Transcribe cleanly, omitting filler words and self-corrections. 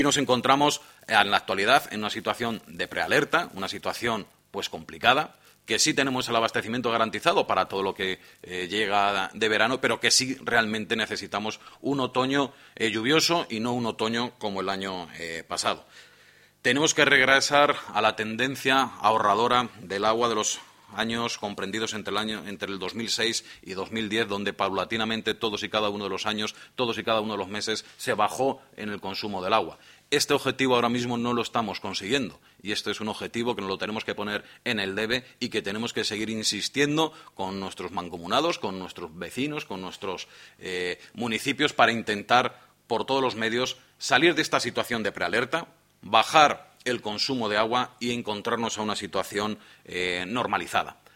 Y nos encontramos en la actualidad en una situación de prealerta, una situación pues complicada, que sí tenemos el abastecimiento garantizado para todo lo que llega de verano, pero que sí realmente necesitamos un otoño lluvioso y no un otoño como el año pasado. Tenemos que regresar a la tendencia ahorradora del agua de los años comprendidos entre el 2006 y 2010, donde paulatinamente todos y cada uno de los años, todos y cada uno de los meses se bajó en el consumo del agua. Este objetivo ahora mismo no lo estamos consiguiendo y este es un objetivo que nos lo tenemos que poner en el debe y que tenemos que seguir insistiendo con nuestros mancomunados, con nuestros vecinos, con nuestros municipios para intentar por todos los medios salir de esta situación de prealerta, bajar el consumo de agua y encontrarnos a una situación normalizada.